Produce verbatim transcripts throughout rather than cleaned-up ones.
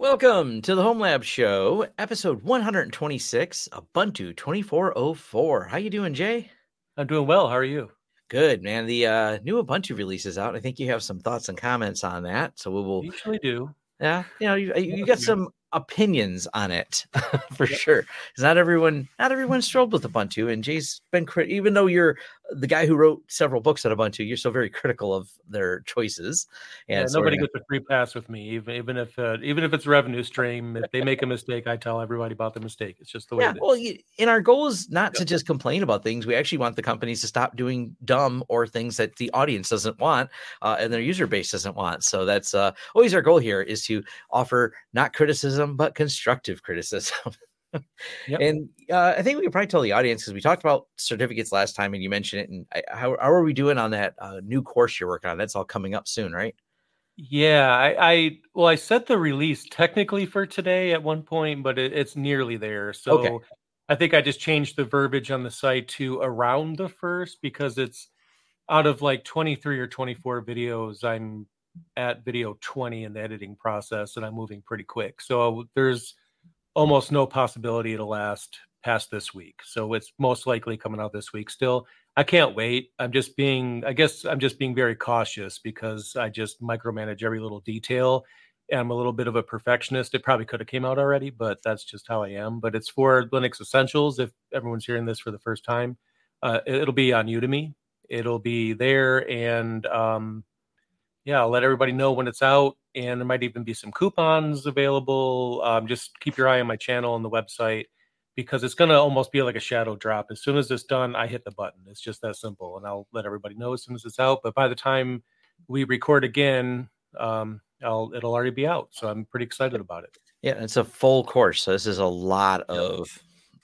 Welcome to the Home Lab Show, episode one twenty-six, Ubuntu twenty-four oh four. How you doing, Jay? I'm doing well. How are you? Good, man. The uh, new Ubuntu release is out. I think you have some thoughts and comments on that. So we will. I usually do. Yeah, you know, you, you got some opinions on it for yep. sure. Because not everyone, not everyone's thrilled with Ubuntu, and Jay's been crit- even though you're the guy who wrote several books on Ubuntu, you're still very critical of their choices. And yeah, nobody gets a free pass with me, even even if uh, even if it's a revenue stream. If they make a mistake, I tell everybody about the mistake. It's just the way yeah, it is. Well, and our goal is not yep. to just complain about things. We actually want the companies to stop doing dumb or things that the audience doesn't want uh, and their user base doesn't want. So that's uh, always our goal here, is to offer not criticism but constructive criticism. Yep. And uh, I think we could probably tell the audience, because we talked about certificates last time and you mentioned it. And I, how, how are we doing on that uh, new course you're working on? That's all coming up soon, right? Yeah, I, I well, I set the release technically for today at one point, but it, it's nearly there. So okay. I think I just changed the verbiage on the site to around the first, because it's out of like twenty-three or twenty-four videos, I'm at video twenty in the editing process, and I'm moving pretty quick. So there's almost no possibility it'll last past this week. So it's most likely coming out this week still. I can't wait. I'm just being, I guess I'm just being very cautious, because I just micromanage every little detail. And I'm a little bit of a perfectionist. It probably could have came out already, but that's just how I am. But it's for Linux Essentials. If everyone's hearing this for the first time, uh, it'll be on Udemy. It'll be there. And um, yeah, I'll let everybody know when it's out. And there might even be some coupons available. Um, just keep your eye on my channel and the website, because it's going to almost be like a shadow drop. As soon as it's done, I hit the button. It's just that simple. And I'll let everybody know as soon as it's out. But by the time we record again, um, I'll, it'll already be out. So I'm pretty excited about it. Yeah, it's a full course. So this is a lot of... Yep.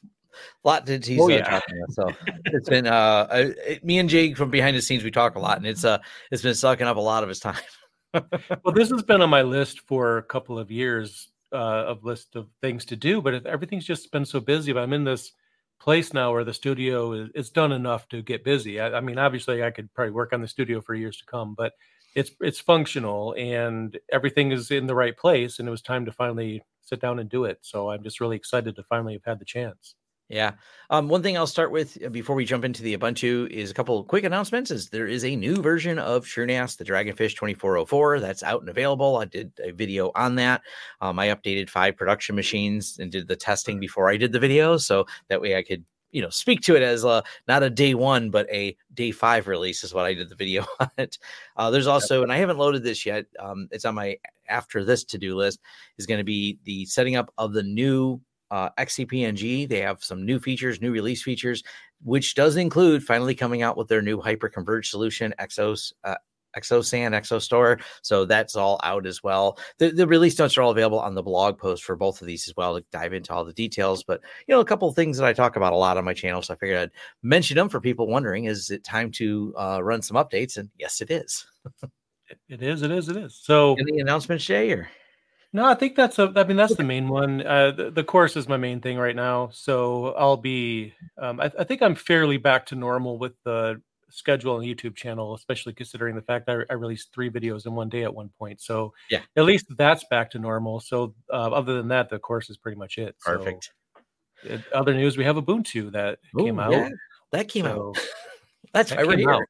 A lot to tease. Oh, yeah. So it's been uh, I, me and Jake from behind the scenes. We talk a lot, and it's uh, it's been sucking up a lot of his time. Well, this has been on my list for a couple of years uh, of list of things to do, but everything's just been so busy. But I'm in this place now where the studio is it's done enough to get busy. I, I mean, obviously, I could probably work on the studio for years to come, but it's it's functional and everything is in the right place. And it was time to finally sit down and do it. So I'm just really excited to finally have had the chance. Yeah. Um, one thing I'll start with before we jump into the Ubuntu is a couple of quick announcements. Is there is a new version of TrueNAS, the Dragonfish twenty-four oh four, that's out and available. I did a video on that. Um, I updated five production machines and did the testing before I did the video, so that way I could, you know, speak to it as a, not a day one, but a day five release is what I did the video on it. Uh, there's also, and I haven't loaded this yet. Um, it's on my after this to-do list, is going to be the setting up of the new Uh, X C P N G. They have some new features, new release features, which does include finally coming out with their new hyper-converged solution, Exos, uh, ExoSAN, ExoStore. So that's all out as well. The, the release notes are all available on the blog post for both of these as well to dive into all the details. But, you know, a couple of things that I talk about a lot on my channel, so I figured I'd mention them for people wondering, is it time to uh, run some updates? And yes, it is. It is, it is, it is. So any announcements, Jay, or? No, I think that's a, I mean, that's the main one. Uh, the, the course is my main thing right now. So I'll be, um, I, I think I'm fairly back to normal with the schedule and YouTube channel, especially considering the fact that I, I released three videos in one day at one point. So yeah, at least that's back to normal. So uh, other than that, the course is pretty much it. Perfect. So, it, other news, we have Ubuntu that Ooh, came out. Yeah, that came so, out. That's that why we're here.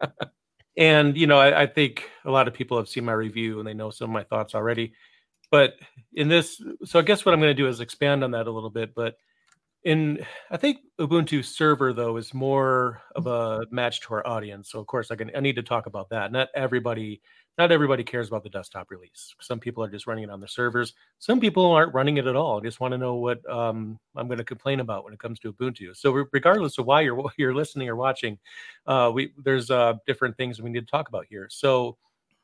And, you know, I, I think a lot of people have seen my review and they know some of my thoughts already. But in this, so I guess what I'm going to do is expand on that a little bit. But in, I think Ubuntu server, though, is more of a match to our audience. So, of course, I can, I need to talk about that. Not everybody, not everybody cares about the desktop release. Some people are just running it on their servers. Some people aren't running it at all. Just want to know what um, I'm going to complain about when it comes to Ubuntu. So regardless of why you're you're listening or watching, uh, we there's uh, different things we need to talk about here. So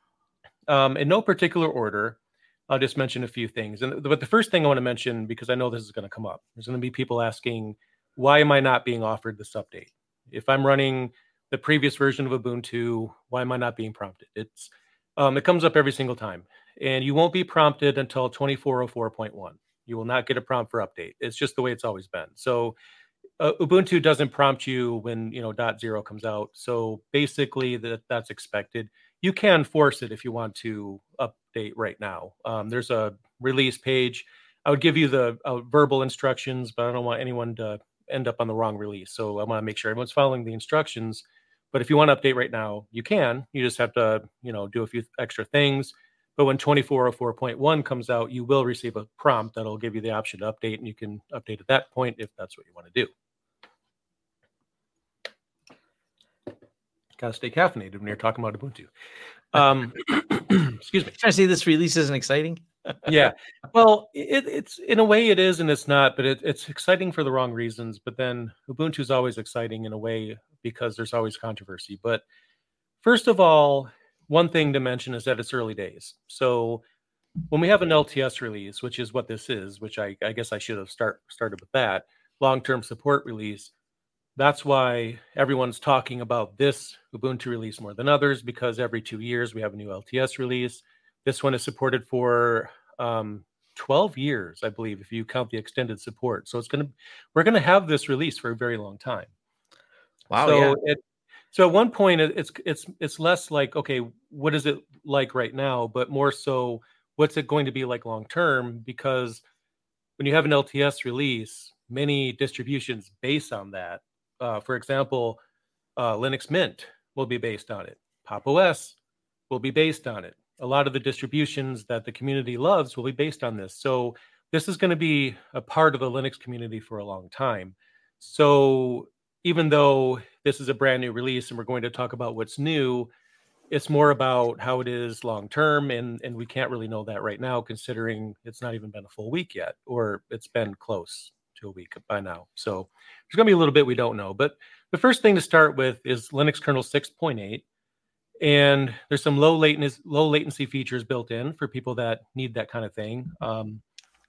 um, in no particular order, I'll just mention a few things. And but the first thing I want to mention, because I know this is going to come up, there's going to be people asking, why am I not being offered this update? If I'm running the previous version of Ubuntu, why am I not being prompted? It's um, it comes up every single time. And you won't be prompted until twenty-four oh four point one. You will not get a prompt for update. It's just the way it's always been. So uh, Ubuntu doesn't prompt you when, you know, dot zero comes out. So basically that that's expected. You can force it if you want to update update right now. Um, there's a release page. I would give you the uh, verbal instructions, but I don't want anyone to end up on the wrong release. So I want to make sure everyone's following the instructions. But if you want to update right now, you can. You just have to, you know, do a few extra things. But when twenty-four oh four point one comes out, you will receive a prompt that'll give you the option to update, and you can update at that point if that's what you want to do. Got to stay caffeinated when you're talking about Ubuntu. Um, excuse me. Trying to say this release isn't exciting? Yeah. Well, it, it's in a way it is and it's not, but it, it's exciting for the wrong reasons. But then Ubuntu is always exciting in a way because there's always controversy. But first of all, one thing to mention is that it's early days. So when we have an L T S release, which is what this is, which I, I guess I should have start, started with that, long-term support release, that's why everyone's talking about this Ubuntu release more than others, because every two years we have a new L T S release. This one is supported for um, twelve years, I believe, if you count the extended support. So it's going to, we're going to have this release for a very long time. Wow. So yeah. it, so at one point it's, it's, it's less like, okay, what is it like right now? But more so, what's it going to be like long-term? Because when you have an L T S release, many distributions base on that. Uh, for example, uh, Linux Mint will be based on it. Pop! O S will be based on it. A lot of the distributions that the community loves will be based on this. So this is going to be a part of the Linux community for a long time. So even though this is a brand new release and we're going to talk about what's new, it's more about how it is long-term. And, and we can't really know that right now, considering it's not even been a full week yet, or it's been close to a week by now. So there's going to be a little bit we don't know. But the first thing to start with is Linux kernel six point eight. And there's some low latency, low latency features built in for people that need that kind of thing. Um,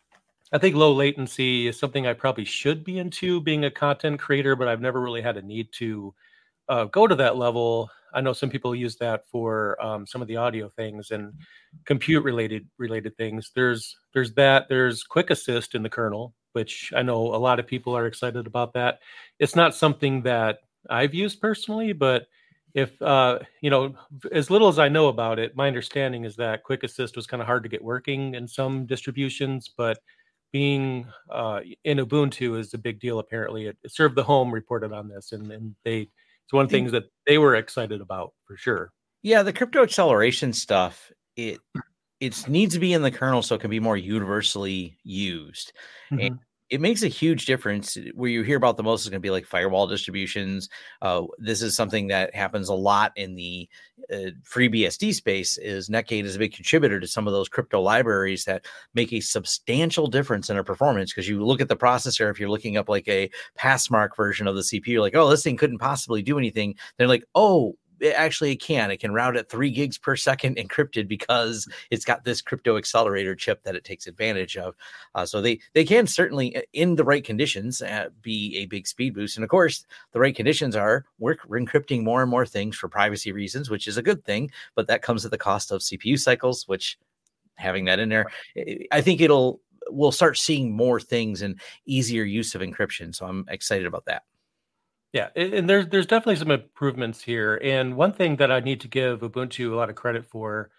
I think low latency is something I probably should be into being a content creator, but I've never really had a need to uh, go to that level. I know some people use that for um, some of the audio things and compute related related things. There's there's that. There's quick assist in the kernel, which I know a lot of people are excited about that. It's not something that I've used personally, but if, uh, you know, as little as I know about it, my understanding is that quick assist was kind of hard to get working in some distributions, but being uh, in Ubuntu is a big deal. Apparently it, it Serve the Home reported on this, and, and they, it's one of the things that they were excited about for sure. Yeah. The crypto acceleration stuff, it, it needs to be in the kernel so it can be more universally used. Mm-hmm. And it makes a huge difference. Where you hear about the most is going to be like firewall distributions. Uh, this is something that happens a lot in the uh, FreeBSD space. Is Netgate is a big contributor to some of those crypto libraries that make a substantial difference in their performance. Because you look at the processor, if you're looking up like a Passmark version of the C P U, you're like, oh, this thing couldn't possibly do anything. They're like, oh, it actually can. It can route at three gigs per second encrypted because it's got this crypto accelerator chip that it takes advantage of. Uh, so they they can certainly, in the right conditions, uh, be a big speed boost. And of course, the right conditions are we're, we're encrypting more and more things for privacy reasons, which is a good thing. But that comes at the cost of C P U cycles, which having that in there, I think it'll we'll start seeing more things and easier use of encryption. So I'm excited about that. Yeah, and there's there's definitely some improvements here. And one thing that I need to give Ubuntu a lot of credit for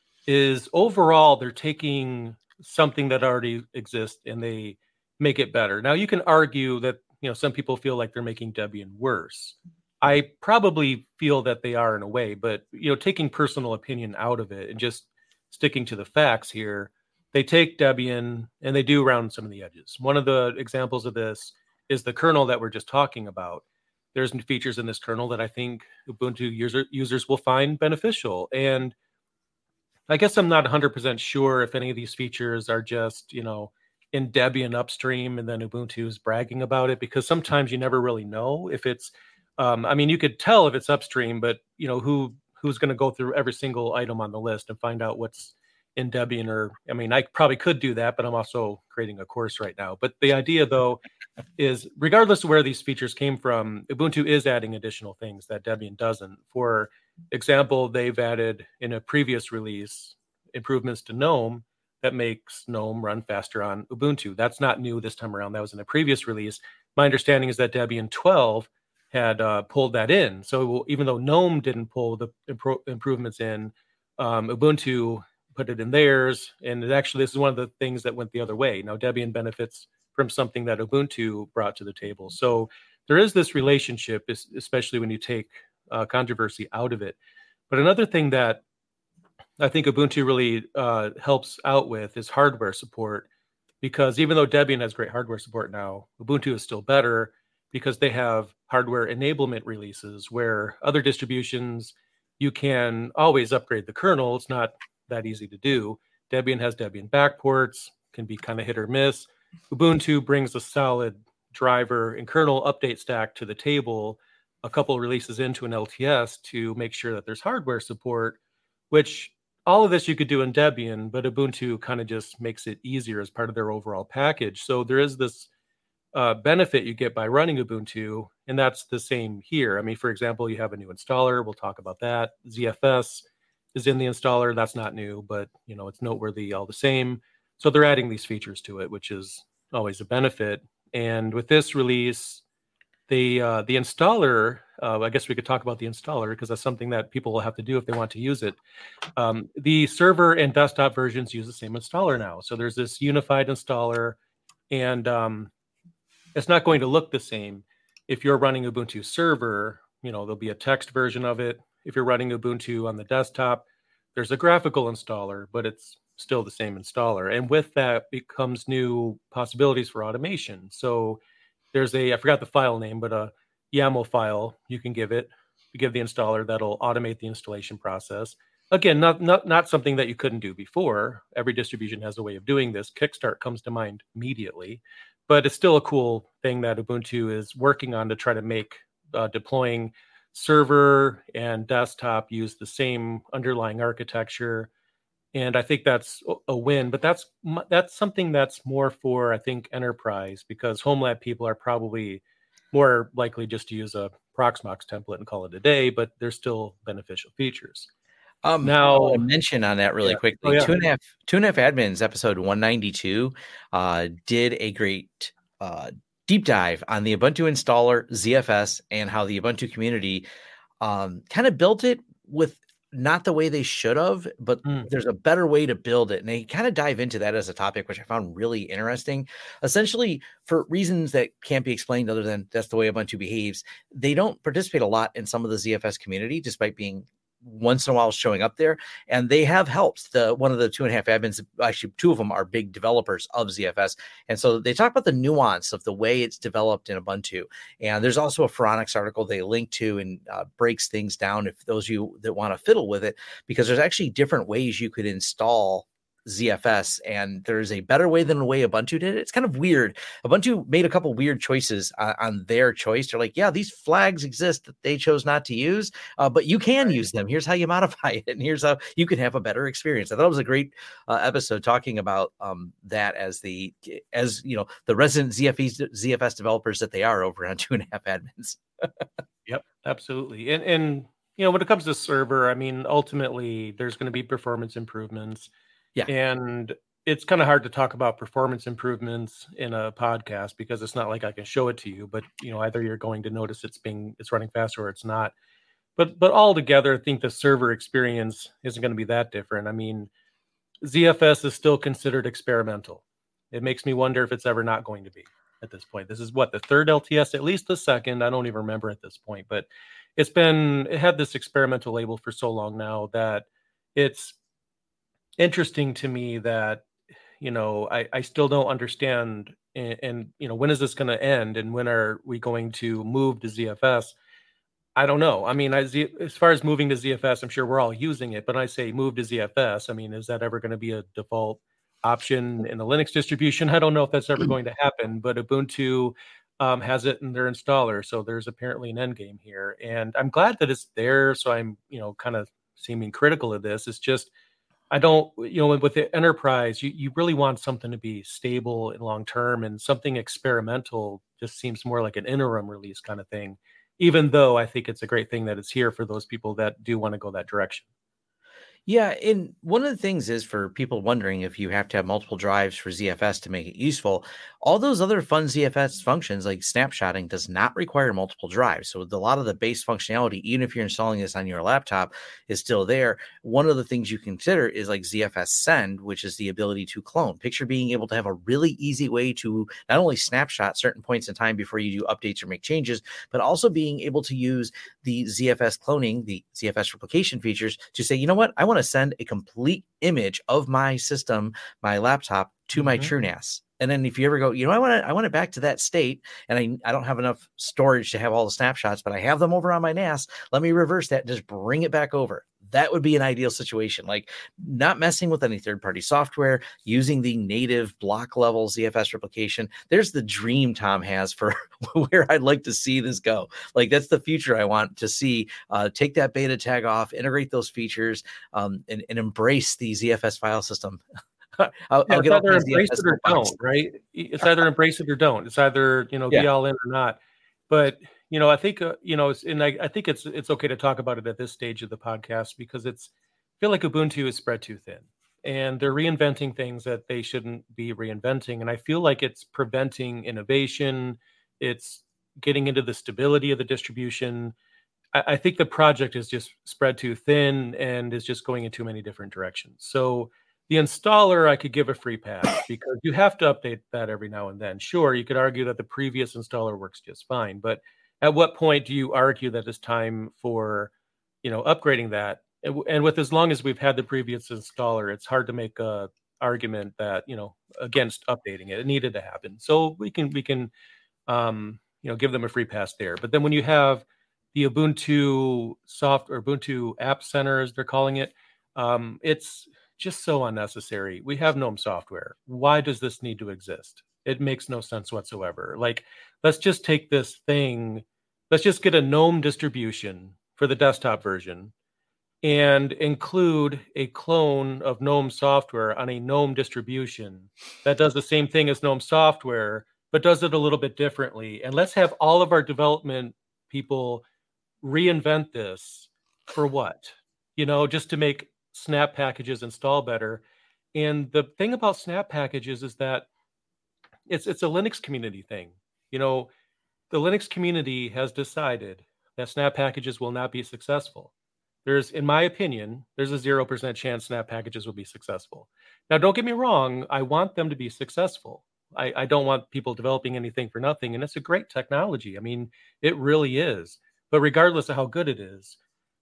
is overall they're taking something that already exists and they make it better. Now you can argue that, you know, some people feel like they're making Debian worse. I probably feel that they are in a way, but you know, taking personal opinion out of it and just sticking to the facts here, they take Debian and they do round some of the edges. One of the examples of this is the kernel that we're just talking about. There's new features in this kernel that I think Ubuntu user, users will find beneficial. And I guess I'm not one hundred percent sure if any of these features are just, you know, in Debian upstream and then Ubuntu is bragging about it, because sometimes you never really know if it's, um, I mean, you could tell if it's upstream, but, you know, who who's going to go through every single item on the list and find out what's in Debian? Or, I mean, I probably could do that, but I'm also creating a course right now. But the idea, though, is regardless of where these features came from, Ubuntu is adding additional things that Debian doesn't. For example, they've added in a previous release improvements to GNOME that makes GNOME run faster on Ubuntu. That's not new this time around. That was in a previous release. My understanding is that Debian twelve had uh, pulled that in. So even though GNOME didn't pull the impro- improvements in, um, Ubuntu put it in theirs. And it actually, this is one of the things that went the other way. Now, Debian benefits from something that Ubuntu brought to the table. So there is this relationship, especially when you take uh, controversy out of it. But another thing that I think Ubuntu really uh, helps out with is hardware support, because even though Debian has great hardware support now, Ubuntu is still better because they have hardware enablement releases where other distributions, you can always upgrade the kernel. It's not that easy to do. Debian has Debian backports, can be kind of hit or miss. Ubuntu brings a solid driver and kernel update stack to the table a couple releases into an L T S to make sure that there's hardware support, which all of this you could do in Debian, but Ubuntu kind of just makes it easier as part of their overall package. So there is this uh, benefit you get by running Ubuntu, and that's the same here. I mean, for example, you have a new installer. We'll talk about that. Z F S is in the installer. That's not new, but you know, it's noteworthy all the same. So they're adding these features to it, which is always a benefit. And with this release, the uh, the installer, uh, I guess we could talk about the installer because that's something that people will have to do if they want to use it. Um, the server and desktop versions use the same installer now. So there's this unified installer, and um, it's not going to look the same. If you're running Ubuntu server, you know, there'll be a text version of it. If you're running Ubuntu on the desktop, there's a graphical installer, but it's still the same installer. And with that becomes new possibilities for automation. So there's a, I forgot the file name, but a YAML file you can give it. You give the installer, that'll automate the installation process. Again, not, not, not something that you couldn't do before. Every distribution has a way of doing this. Kickstart comes to mind immediately, but it's still a cool thing that Ubuntu is working on to try to make uh, deploying server and desktop use the same underlying architecture. And I think that's a win, but that's that's something that's more for, I think, enterprise, because home lab people are probably more likely just to use a Proxmox template and call it a day, but there's still beneficial features. Um, now, I mention on that really yeah. quickly. Oh, yeah. Two and a half, two and a half admins, episode one ninety-two, uh, did a great uh, deep dive on the Ubuntu installer, Z F S, and how the Ubuntu community um, kind of built it with not the way they should have, but mm. there's a better way to build it. And they kind of dive into that as a topic, which I found really interesting. Essentially, for reasons that can't be explained other than that's the way Ubuntu behaves, they don't participate a lot in some of the Z F S community, despite being once in a while showing up there, and they have helped. The one of the two and a half admins, actually two of them are big developers of Z F S, and so they talk about the nuance of the way it's developed in Ubuntu. And there's also a Phoronix article they link to and uh, breaks things down if those of you that want to fiddle with it, because there's actually different ways you could install Z F S, and there's a better way than the way Ubuntu did it. It's kind of weird. Ubuntu made a couple weird choices uh, on their choice. They're like, yeah, these flags exist that they chose not to use, uh, but you can use them. Here's how you modify it, and here's how you can have a better experience. I thought it was a great uh, episode talking about um, that as the as you know the resident Z F S Z F S developers that they are over on Two and a Half Admins. Yep, absolutely. And and you know when it comes to server, I mean, ultimately there's going to be performance improvements. Yeah. And it's kind of hard to talk about performance improvements in a podcast because it's not like I can show it to you, but you know, either you're going to notice it's being, it's running faster or it's not. But, but altogether, I think the server experience isn't going to be that different. I mean, Z F S is still considered experimental. It makes me wonder if it's ever not going to be at this point. This is what, the third L T S, at least the second. I don't even remember at this point, but it's been, it had this experimental label for so long now that it's interesting to me that, you know, I, I still don't understand. And, and, you know, when is this going to end? And when are we going to move to Z F S? I don't know. I mean, I, Z, as far as moving to Z F S, I'm sure we're all using it, but when I say move to Z F S, I mean, is that ever going to be a default option in the Linux distribution? I don't know if that's ever going to happen, but Ubuntu um, has it in their installer. So there's apparently an end game here, and I'm glad that it's there. So I'm, you know, kind of seeming critical of this. It's just, I don't, you know, with the enterprise, you, you really want something to be stable and long-term, and something experimental just seems more like an interim release kind of thing, even though I think it's a great thing that it's here for those people that do want to go that direction. Yeah, and one of the things is for people wondering if you have to have multiple drives for Z F S to make it useful, all those other fun Z F S functions like snapshotting does not require multiple drives. So a lot of the base functionality, even if you're installing this on your laptop, is still there. One of the things you consider is like Z F S send, which is the ability to clone. Picture being able to have a really easy way to not only snapshot certain points in time before you do updates or make changes, but also being able to use the Z F S cloning, the Z F S replication features to say, you know what, I want to send a complete image of my system, my laptop, to my Mm-hmm. TrueNAS. And then if you ever go, you know, I want to, I want it back to that state, and I, I don't have enough storage to have all the snapshots, but I have them over on my N A S. Let me reverse that and just bring it back over. That would be an ideal situation. Like not messing with any third-party software, using the native block level Z F S replication. There's the dream Tom has for where I'd like to see this go. Like that's the future I want to see. Uh, take that beta tag off, integrate those features, um, and, and embrace the Z F S file system. I'll, yeah, I'll get either embrace it or don't, right? It's either embrace it or don't. It's either, you know, yeah. be all in or not. But, you know, I think, uh, you know, it's, and I, I think it's it's okay to talk about it at this stage of the podcast because it's, I feel like Ubuntu is spread too thin and they're reinventing things that they shouldn't be reinventing. And I feel like it's preventing innovation. It's getting into the stability of the distribution. I, I think the project is just spread too thin and is just going in too many different directions. So the installer, I could give a free pass because you have to update that every now and then. Sure, you could argue that the previous installer works just fine, but at what point do you argue that it's time for, you know, upgrading that? And with as long as we've had the previous installer, it's hard to make a argument that, you know, against updating it. It needed to happen, so we can we can, um, you know, give them a free pass there. But then when you have the Ubuntu soft or Ubuntu App Center, as they're calling it, um, it's just so unnecessary. We have GNOME software. Why does this need to exist? It makes no sense whatsoever. Like, let's just take this thing, let's just get a GNOME distribution for the desktop version and include a clone of GNOME software on a GNOME distribution that does the same thing as GNOME software, but does it a little bit differently. And let's have all of our development people reinvent this for what? You know, just to make Snap packages install better. And the thing about Snap packages is that it's it's a Linux community thing. You know, the Linux community has decided that Snap packages will not be successful. There's, in my opinion, there's a zero percent chance Snap packages will be successful. Now, don't get me wrong. I want them to be successful. I, I don't want people developing anything for nothing. And it's a great technology. I mean, it really is. But regardless of how good it is,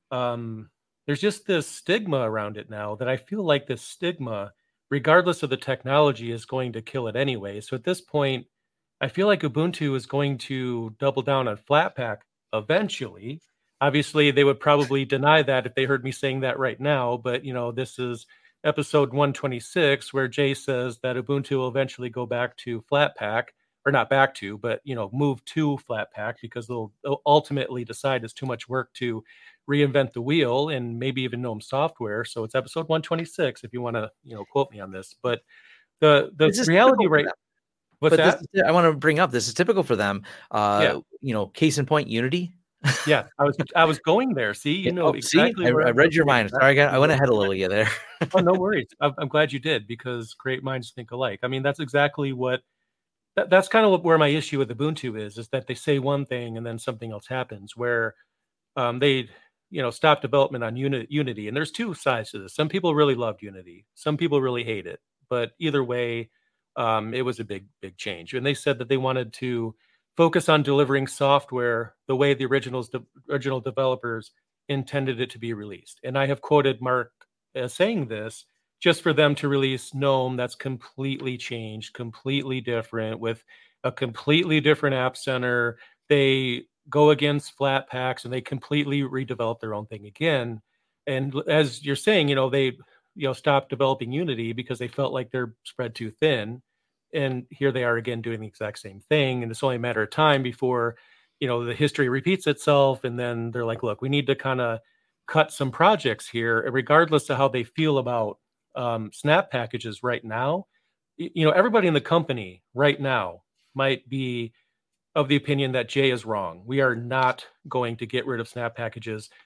um, there's just this stigma around it now that I feel like this stigma, regardless of the technology, is going to kill it anyway. So at this point, I feel like Ubuntu is going to double down on Flatpak eventually. Obviously, they would probably deny that if they heard me saying that right now. But, you know, this is episode one twenty-six, where Jay says that Ubuntu will eventually go back to Flatpak, or not back to, but, you know, move to Flatpak because they'll, they'll ultimately decide it's too much work to reinvent the wheel and maybe even GNOME software. So it's episode one twenty-six if you want to, you know, quote me on this. But the the reality right what's but that? This, I want to bring up this is typical for them. Uh yeah. You know, case in point, Unity. Yeah, I was I was going there. See, you know, oh, exactly. See? I, I read your mind. Sorry, I, got, I went ahead a little. Yeah, there. Oh, no worries. I'm, I'm glad you did because great minds think alike. I mean, that's exactly what. That, that's kind of where my issue with Ubuntu is: is that they say one thing and then something else happens. Where um, they, you know, stop development on Uni- Unity, and there's two sides to this. Some people really loved Unity. Some people really hate it. But either way, um, it was a big, big change. And they said that they wanted to focus on delivering software the way the originals, de- original developers intended it to be released. And I have quoted Mark as saying this just for them to release GNOME that's completely changed, completely different, with a completely different app center. They go against Flatpaks and they completely redevelop their own thing again. And as you're saying, you know, they, you know, stopped developing Unity because they felt like they're spread too thin. And here they are again doing the exact same thing. And it's only a matter of time before, you know, the history repeats itself. And then they're like, look, we need to kind of cut some projects here, regardless of how they feel about um, Snap packages right now. You know, everybody in the company right now might be of the opinion that Jay is wrong. We are not going to get rid of Snap packages.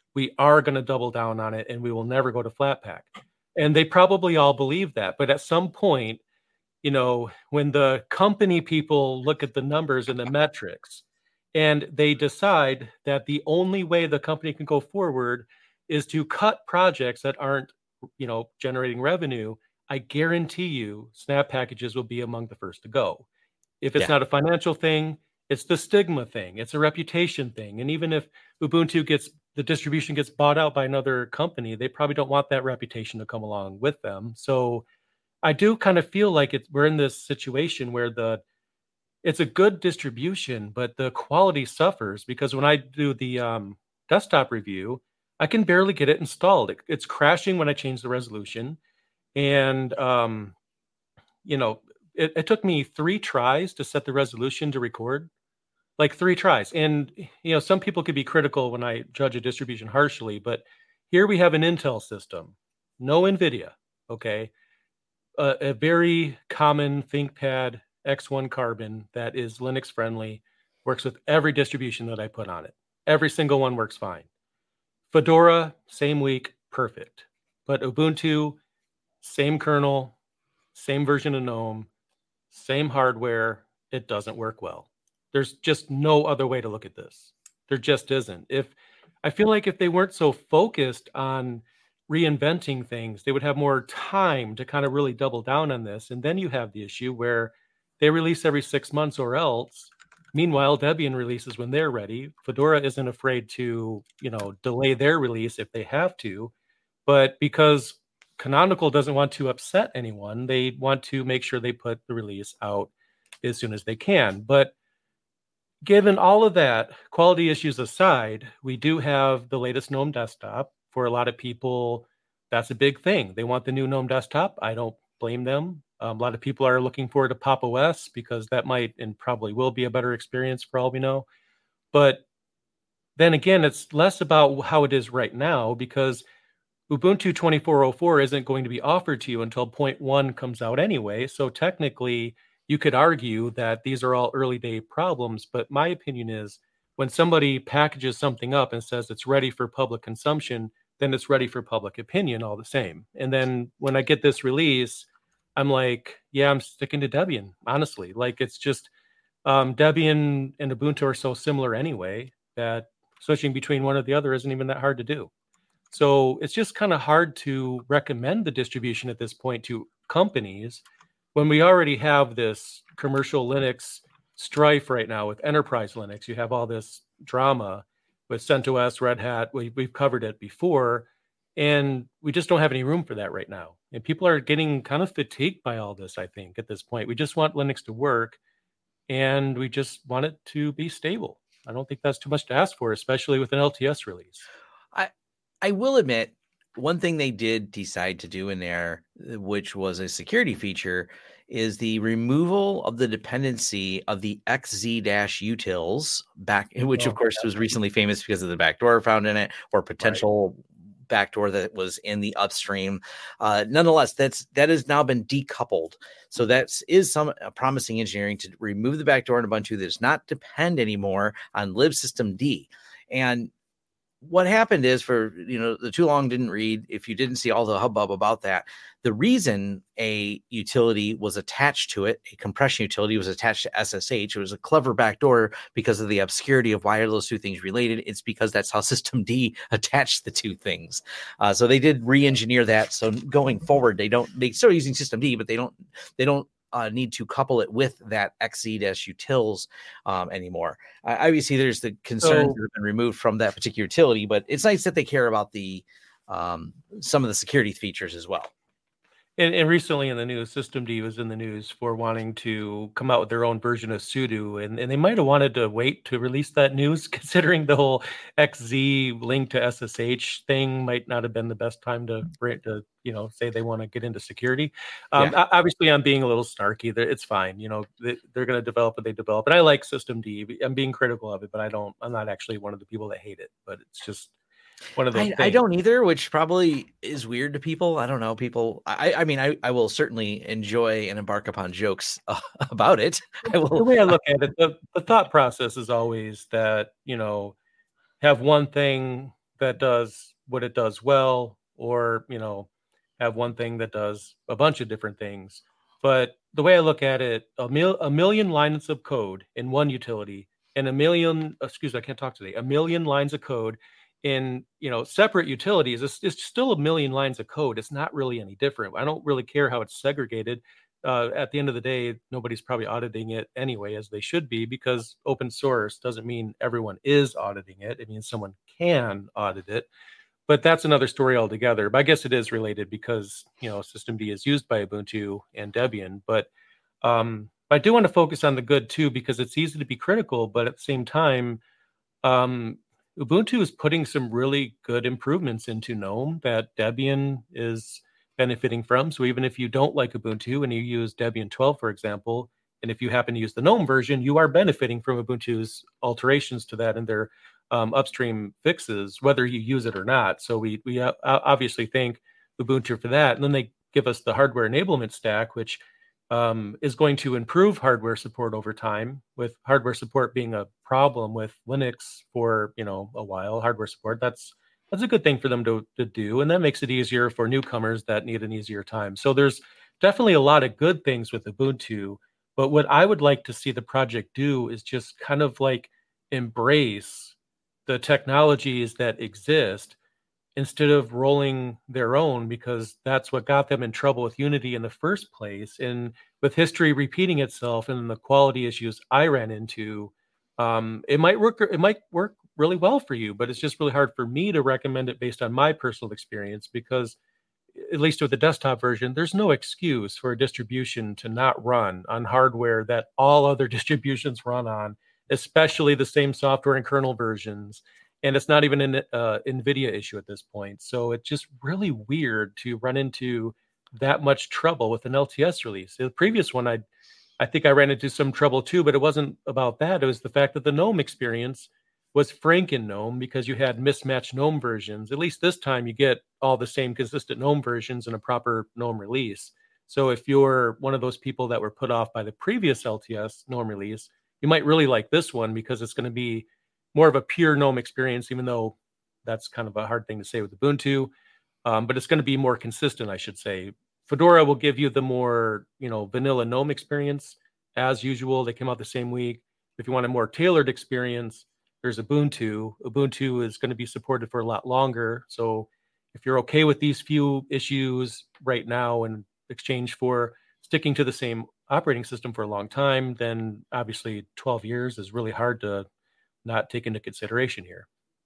we are going to double down on it and we will never go to Flatpak. And they probably all believe that. But at some point, you know, when the company people look at the numbers and the metrics and they decide that the only way the company can go forward is to cut projects that aren't, you know, generating revenue, I guarantee you Snap packages will be among the first to go. If it's yeah. not a financial thing, it's the stigma thing. It's a reputation thing. And even if Ubuntu gets, the distribution gets bought out by another company, they probably don't want that reputation to come along with them. So I do kind of feel like it's, we're in this situation where the, it's a good distribution, but the quality suffers because when I do the um, desktop review, I can barely get it installed. It, it's crashing when I change the resolution. And, um, you know, it, it took me three tries to set the resolution to record, like three tries. And, you know, some people could be critical when I judge a distribution harshly, but here we have an Intel system, no NVIDIA, okay? A, a very common ThinkPad X one Carbon that is Linux friendly, works with every distribution that I put on it. Every single one works fine. Fedora, same week, perfect. But Ubuntu, same kernel, same version of GNOME, same hardware, it doesn't work well. There's just no other way to look at this. There just isn't. If I feel like if they weren't so focused on reinventing things, they would have more time to kind of really double down on this. And then you have the issue where they release every six months or else. Meanwhile, Debian releases when they're ready. Fedora isn't afraid to, you know, delay their release if they have to. But because Canonical doesn't want to upset anyone, they want to make sure they put the release out as soon as they can. But given all of that, quality issues aside, we do have the latest GNOME desktop. For a lot of people, that's a big thing. They want the new GNOME desktop. I don't blame them. Um, a lot of people are looking forward to Pop! O S because that might and probably will be a better experience for all we know. But then again, it's less about how it is right now because Ubuntu twenty-four oh four isn't going to be offered to you until point one comes out anyway. So technically, you could argue that these are all early day problems. But my opinion is when somebody packages something up and says it's ready for public consumption, then it's ready for public opinion all the same. And then when I get this release, I'm like, yeah, I'm sticking to Debian, honestly. Like it's just um, Debian and Ubuntu are so similar anyway that switching between one or the other isn't even that hard to do. So it's just kind of hard to recommend the distribution at this point to companies when we already have this commercial Linux strife right now with enterprise Linux. You have all this drama with CentOS, Red Hat. We, we've covered it before, and we just don't have any room for that right now. And people are getting kind of fatigued by all this, I think, at this point. We just want Linux to work, and we just want it to be stable. I don't think that's too much to ask for, especially with an L T S release. I I will admit, one thing they did decide to do in there, which was a security feature, is the removal of the dependency of the X Z-utils back, which of course was recently famous because of the backdoor found in it or potential right. backdoor that was in the upstream. Uh, nonetheless, that's that has now been decoupled. So that is some uh, promising engineering to remove the backdoor in Ubuntu that does not depend anymore on libsystemd. And what happened is, for, you know, the too long didn't read, if you didn't see all the hubbub about that, the reason a utility was attached to it, a compression utility was attached to S S H, it was a clever backdoor because of the obscurity of why are those two things related. It's because that's how systemd attached the two things. Uh, so they did re-engineer that. So going forward, they don't, they still using systemd, but they don't, they don't, Uh, need to couple it with that X Z-utils um, anymore. Uh, obviously, there's the concerns so, that have been removed from that particular utility, but it's nice that they care about the um, some of the security features as well. And, and recently in the news, systemd was in the news for wanting to come out with their own version of sudo, and, and they might have wanted to wait to release that news, considering the whole X Z link to S S H thing might not have been the best time to, to you know, say they want to get into security. Um, yeah. Obviously, I'm being a little snarky. It's fine. You know, they're going to develop what they develop, and I like systemd. I'm being critical of it, but I don't. I'm not actually one of the people that hate it. But it's just one of those I, things. I don't either, which probably is weird to people. I don't know. People, I, I mean, I, I will certainly enjoy and embark upon jokes uh, about it. I will. The way I look at it, the, the thought process is always that, you know, have one thing that does what it does well, or, you know, have one thing that does a bunch of different things. But the way I look at it, a, mil- a million lines of code in one utility and a million, excuse me, I can't talk today, a million lines of code in, you know, separate utilities, it's, it's still a million lines of code. It's not really any different. I don't really care how it's segregated. Uh, at the end of the day, nobody's probably auditing it anyway, as they should be, because open source doesn't mean everyone is auditing it. It means someone can audit it. But that's another story altogether. But I guess it is related because, you know, systemd is used by Ubuntu and Debian. But um, I do want to focus on the good too, because it's easy to be critical, but at the same time, um, Ubuntu is putting some really good improvements into GNOME that Debian is benefiting from. So even if you don't like Ubuntu and you use Debian twelve, for example, and if you happen to use the GNOME version, you are benefiting from Ubuntu's alterations to that and their um, upstream fixes, whether you use it or not. So we we obviously thank Ubuntu for that. And then they give us the hardware enablement stack, which um, is going to improve hardware support over time, with hardware support being a problem with Linux for, you know, a while. Hardware support, that's that's a good thing for them to, to do. And that makes it easier for newcomers that need an easier time. So there's definitely a lot of good things with Ubuntu. But what I would like to see the project do is just kind of like embrace the technologies that exist instead of rolling their own, because that's what got them in trouble with Unity in the first place. And with history repeating itself and the quality issues I ran into, um, it might work. It might work really well for you, but it's just really hard for me to recommend it based on my personal experience, because at least with the desktop version, there's no excuse for a distribution to not run on hardware that all other distributions run on, especially the same software and kernel versions. And it's not even an uh, NVIDIA issue at this point. So it's just really weird to run into that much trouble with an L T S release. The previous one, I I think I ran into some trouble too, but it wasn't about that. It was the fact that the GNOME experience was Franken GNOME, because you had mismatched GNOME versions. At least this time you get all the same consistent GNOME versions in a proper GNOME release. So if you're one of those people that were put off by the previous L T S GNOME release, you might really like this one, because it's going to be more of a pure GNOME experience, even though that's kind of a hard thing to say with Ubuntu. Um, but it's going to be more consistent, I should say. Fedora will give you the more, you know, vanilla GNOME experience as usual. They came out the same week. If you want a more tailored experience, there's Ubuntu. Ubuntu is going to be supported for a lot longer. So if you're okay with these few issues right now in exchange for sticking to the same operating system for a long time, then obviously twelve years is really hard to not take into consideration here.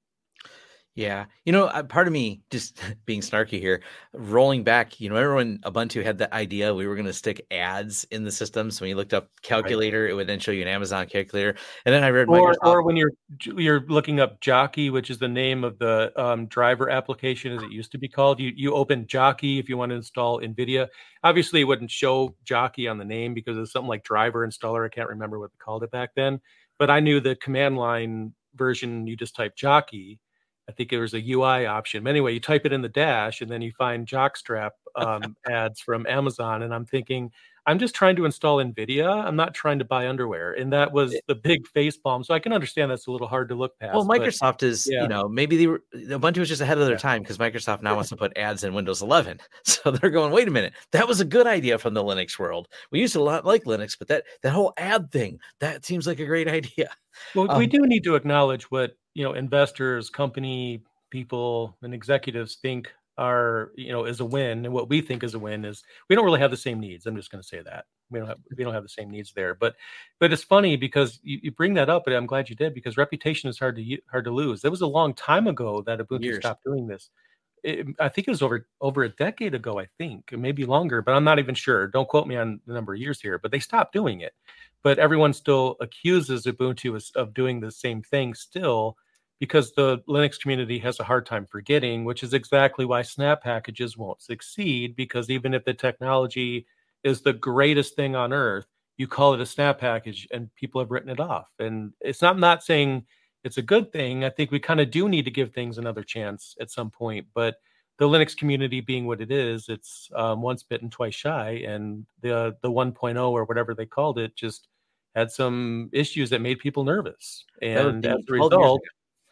Yeah. You know, part of me, just being snarky here, rolling back, you know, everyone, Ubuntu had the idea we were going to stick ads in the system. So when you looked up calculator, right, it would then show you an Amazon calculator. And then I read or, Microsoft. Or when you're you're looking up Jockey, which is the name of the um, driver application as it used to be called, you you open Jockey if you want to install NVIDIA. Obviously, it wouldn't show Jockey on the name because it's something like driver installer. I can't remember what they called it back then. But I knew the command line version, you just type Jockey. I think there was a U I option. But anyway, you type it in the dash and then you find jockstrap um, ads from Amazon. And I'm thinking, I'm just trying to install NVIDIA. I'm not trying to buy underwear. And that was the big face palm. So I can understand that's a little hard to look past. Well, Microsoft but, is, yeah. you know, maybe they were, Ubuntu was just ahead of their yeah. time, because Microsoft now wants to put ads in Windows eleven. So they're going, wait a minute, that was a good idea from the Linux world. We used to a lot like Linux, but that that whole ad thing, that seems like a great idea. Well, um, we do need to acknowledge what, you know, investors, company people, and executives think are, you know, is a win, and what we think is a win is we don't really have the same needs. I'm just going to say that we don't have we don't have the same needs there. But but it's funny because you, you bring that up, and I'm glad you did, because reputation is hard to hard to lose. It was a long time ago that Ubuntu Years. stopped doing this. It, I think it was over over a decade ago. I think maybe longer, but I'm not even sure. Don't quote me on the number of years here. But they stopped doing it. But everyone still accuses Ubuntu of, of doing the same thing still, because the Linux community has a hard time forgetting, which is exactly why snap packages won't succeed, because even if the technology is the greatest thing on earth, you call it a snap package and people have written it off. And it's not, I'm not saying it's a good thing. I think we kind of do need to give things another chance at some point, but the Linux community being what it is, it's um, once bitten, twice shy. And the, the one point oh or whatever they called it just had some issues that made people nervous. And as a result,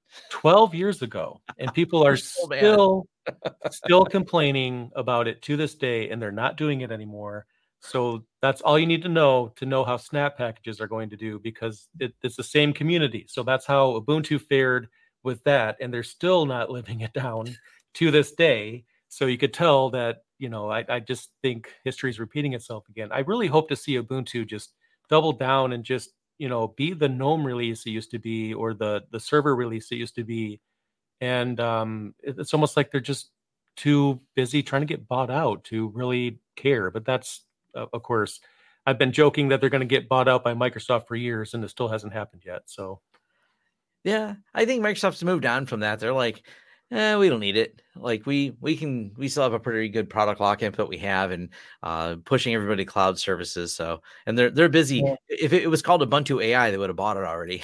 twelve years ago, and people are so still still complaining about it to this day, and they're not doing it anymore. So that's all you need to know to know how Snap packages are going to do, because it, it's the same community. So that's how Ubuntu fared with that, and they're still not living it down to this day. So you could tell that, you know, I, I just think history is repeating itself again. I really hope to see Ubuntu just double down and just, you know, be the GNOME release it used to be, or the the server release it used to be. And um, it, it's almost like they're just too busy trying to get bought out to really care. But that's, uh, of course, I've been joking that they're going to get bought out by Microsoft for years, and it still hasn't happened yet. So, yeah, I think Microsoft's moved on from that. They're like, eh, we don't need it. Like we we can we still have a pretty good product lock-in that we have, and uh, pushing everybody cloud services. So, and they're they're busy. Yeah. If it was called Ubuntu A I, they would have bought it already.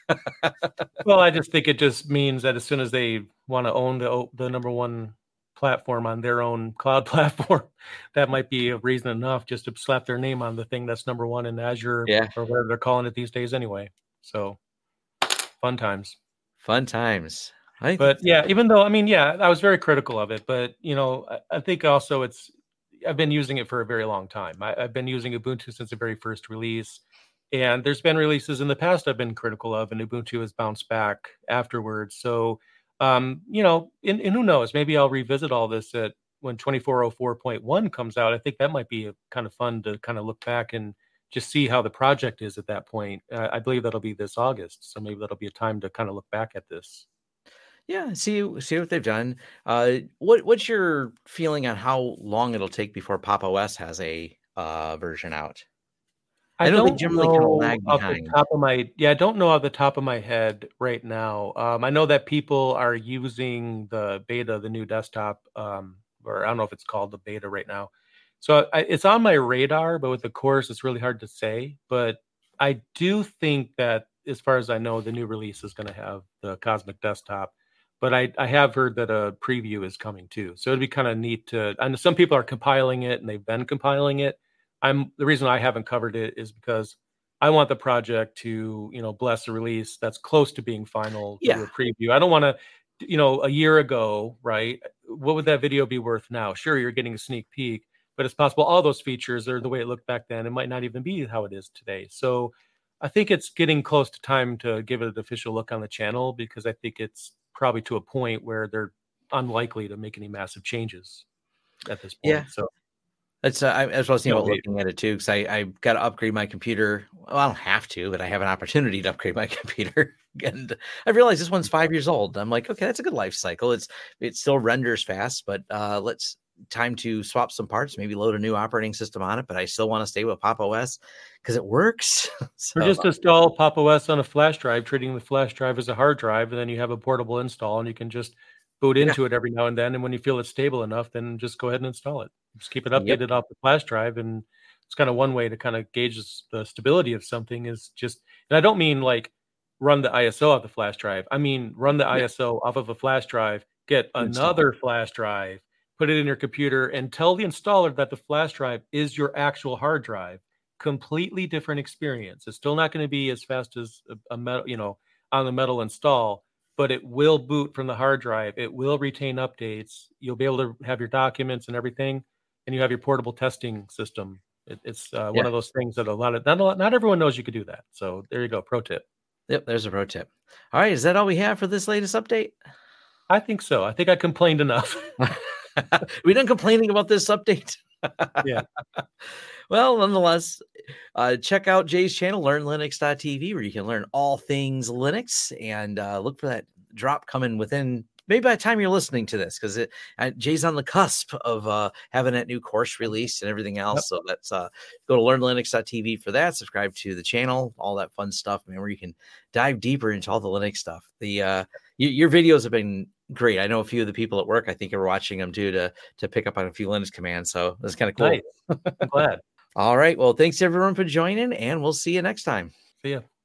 Well, I just think it just means that as soon as they want to own the the number one platform on their own cloud platform, that might be a reason enough just to slap their name on the thing that's number one in Azure, yeah. or whatever they're calling it these days anyway. So fun times. Fun times. I but yeah, even though, I mean, yeah, I was very critical of it, but, you know, I, I think also it's, I've been using it for a very long time. I, I've been using Ubuntu since the very first release. And there's been releases in the past I've been critical of, and Ubuntu has bounced back afterwards. So, um, you know, and, and who knows, maybe I'll revisit all this at when twenty-four oh four point one comes out. I think that might be a, kind of fun to kind of look back and just see how the project is at that point. Uh, I believe that'll be this August. So maybe that'll be a time to kind of look back at this. Yeah, see see what they've done. Uh, what what's your feeling on how long it'll take before Pop! O S has a uh, version out? I, I know they generally kind of lag behind. The top of my, yeah, I don't know off the top of my head right now. Um, I know that people are using the beta, the new desktop, um, or I don't know if it's called the beta right now. So I, it's on my radar, but with the course, it's really hard to say. But I do think that, as far as I know, the new release is going to have the Cosmic Desktop. But I, I have heard that a preview is coming too. So it'd be kind of neat to, I know some people are compiling it and they've been compiling it. I'm the reason I haven't covered it is because I want the project to, you know, bless a release that's close to being final yeah. through a preview. I don't want to, you know, a year ago, right? What would that video be worth now? Sure, you're getting a sneak peek, but it's possible all those features are the way it looked back then. It might not even be how it is today. So I think it's getting close to time to give it an official look on the channel, because I think it's probably to a point where they're unlikely to make any massive changes at this point. Yeah. So that's uh, I, I was thinking about looking at it too, because I I got to upgrade my computer. Well, I don't have to, but I have an opportunity to upgrade my computer, and I realized this one's five years old. I'm like, okay, that's a good life cycle. It's it still renders fast, but uh, let's time to swap some parts, maybe load a new operating system on it. But I still want to stay with Pop! O S because it works. So, or just install Pop! O S on a flash drive, treating the flash drive as a hard drive, and then you have a portable install, and you can just boot into yeah. it every now and then. And when you feel it's stable enough, then just go ahead and install it. Just keep it updated yep. off the flash drive. And it's kind of one way to kind of gauge the stability of something is just, and I don't mean like run the I S O off the flash drive. I mean, run the yeah. I S O off of a flash drive, get another flash drive, put it in your computer, and tell the installer that the flash drive is your actual hard drive. Completely different experience. It's still not going to be as fast as a, a metal, you know, on the metal install, but it will boot from the hard drive. It will retain updates. You'll be able to have your documents and everything, and you have your portable testing system. It, it's uh, yeah. one of those things that a lot of not a lot, not everyone knows you could do that. So there you go, pro tip. Yep, there's a pro tip. All right, is that all we have for this latest update? I think so. I think I complained enough. We done complaining about this update. Yeah. Well, nonetheless, uh, check out Jay's channel, learn linux dot t v, where you can learn all things Linux, and uh, look for that drop coming within maybe by the time you're listening to this, because it uh, Jay's on the cusp of uh, having that new course released and everything else. Yep. So that's uh, go to learn linux dot t v for that. Subscribe to the channel, all that fun stuff, man, where you can dive deeper into all the Linux stuff. The uh, y- your videos have been great. I know a few of the people at work, I think, are watching them too to to pick up on a few Linux commands. So that's kind of cool. Nice. I'm glad. All right. Well, thanks everyone for joining, and we'll see you next time. See ya.